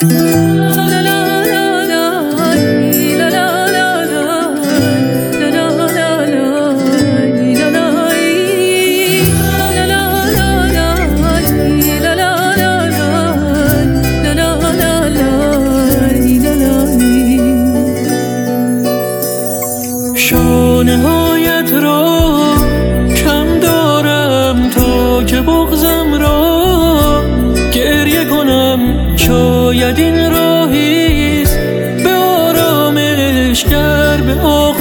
شانه‌هایت را کم دارم تا که بغضم را گریه کنم. شاید این راهیست به آرامش گر به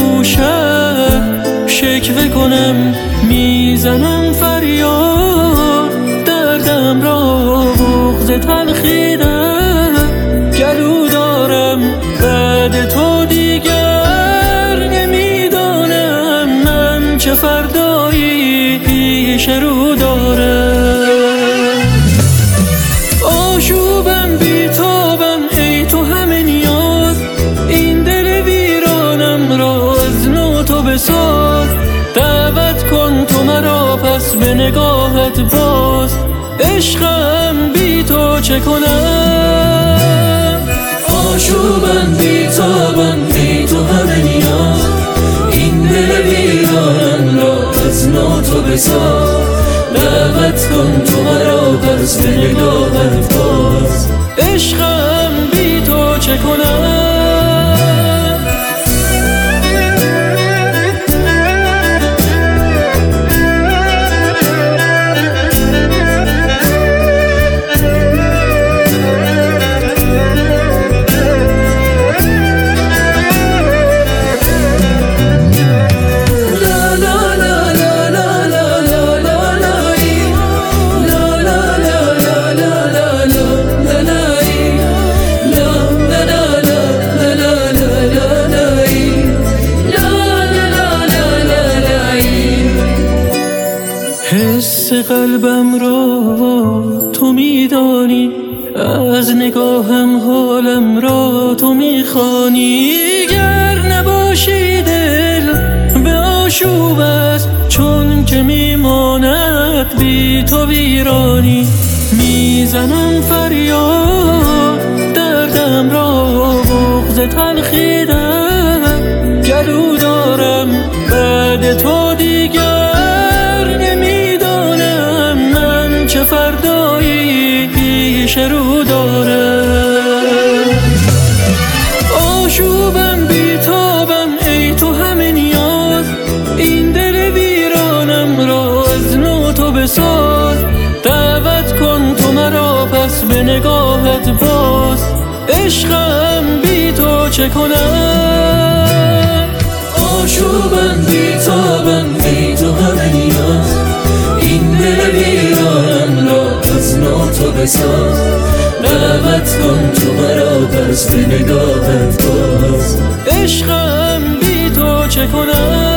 آغوشت شکوه کنم. میزنم فریاد دردم را، بغض تلخیدم گلو دارم. بعد تو دیگر نمیدانم من چه فردایی پیش رو دارم. آشوبم بیتابم ای تو همه نیاز، این دل ویرانم را از نو تو بساز. دعوت کن تو مرا پس به نگاهت باز، عشقم بی تو چه کنم. آشوبم بیتابم ای تو همه نیاز، این دل ویرانم را از نو تو بساز. دعوت کن تو مرا پس به نگاهت باز، عشقم بی تو چه کنم. حس قلبم را تو میدانی، از نگاهم حالم را تو میخوانی. گر نباشی دل به آشوب است، چون که میماند بی تو ویرانی. میزنم فریاد دردم را، بغض تلخیدم گلو دارم. بعد تو دیگر چه فردایی پیش رو دارم. آشوبم بیتابم ای تو همه نیاز، این دل ویرانم را از نو تو بساز. دعوت کن تو مرا پس به نگاهت باز، عشقم بی تو چه کنم. آشوبم بیتابم ای تو همه نیاز، این دل ویرانم را از نو تو بساز. دعوت کن تو مرا پس به نگاهت باز، عشقم بی تو چه کنم.